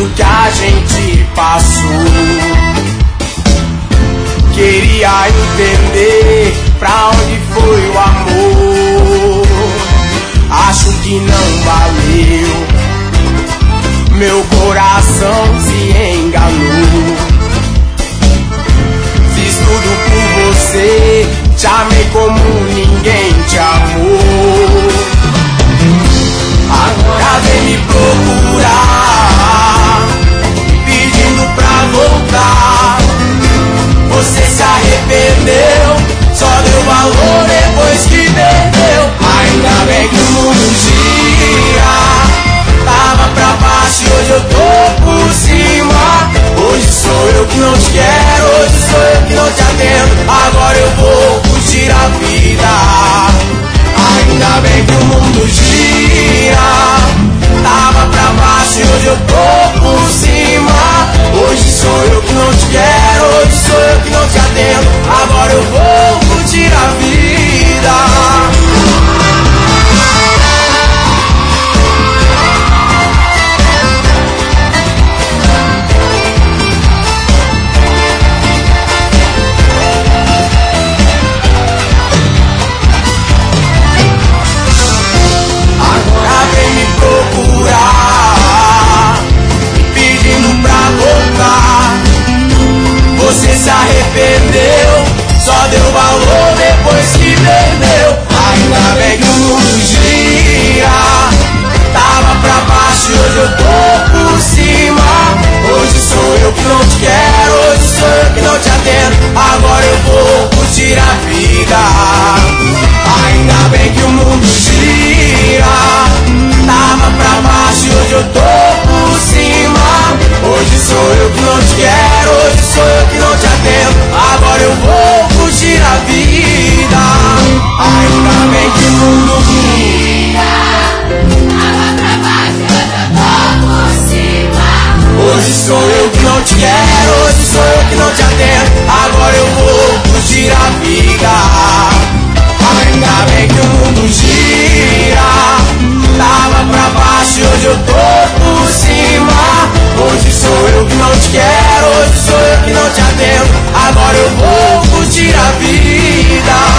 tudo que a gente passou. Queria entender pra onde foi o amor. Acho que não valeu. Meu coração se enganou. Fiz tudo por você, te amei como ninguém te amou. Agora vem me procurar, pedindo pra voltar. Você se arrependeu, só deu valor depois que perdeu. Ainda bem que o mundo gira, tava pra baixo e hoje eu tô por cima. Hoje sou eu que não te quero, hoje sou eu que não te atendo. Agora eu vou curtir a vida. Ainda bem que o mundo gira, tava pra baixo e hoje eu tô por cima. Hoje sou eu que não te quero, hoje sou eu que não te atendo. Agora eu vou curtir a vida. Você se arrependeu, só deu valor depois que perdeu. Ainda bem que o mundo gira, tava pra baixo e hoje eu tô por cima. Hoje sou eu que não te quero, hoje sou eu que não te atendo. Agora eu vou curtir a vida. Ainda bem que o mundo gira, tava pra baixo e hoje eu tô por cima. Hoje sou eu que não te quero, hoje sou eu que não te atendo. Agora eu vou curtir a vida. Ainda bem que o mundo gira, tava pra baixo e hoje eu tô por cima. Hoje sou eu que não te quero, hoje sou eu que não te atendo. Agora eu vou curtir a vida. Ainda bem que o mundo gira, tava pra baixo e hoje eu tô por cima. Hoje sou eu que não te quero, hoje sou eu que não te atendo. Agora eu vou curtir a vida.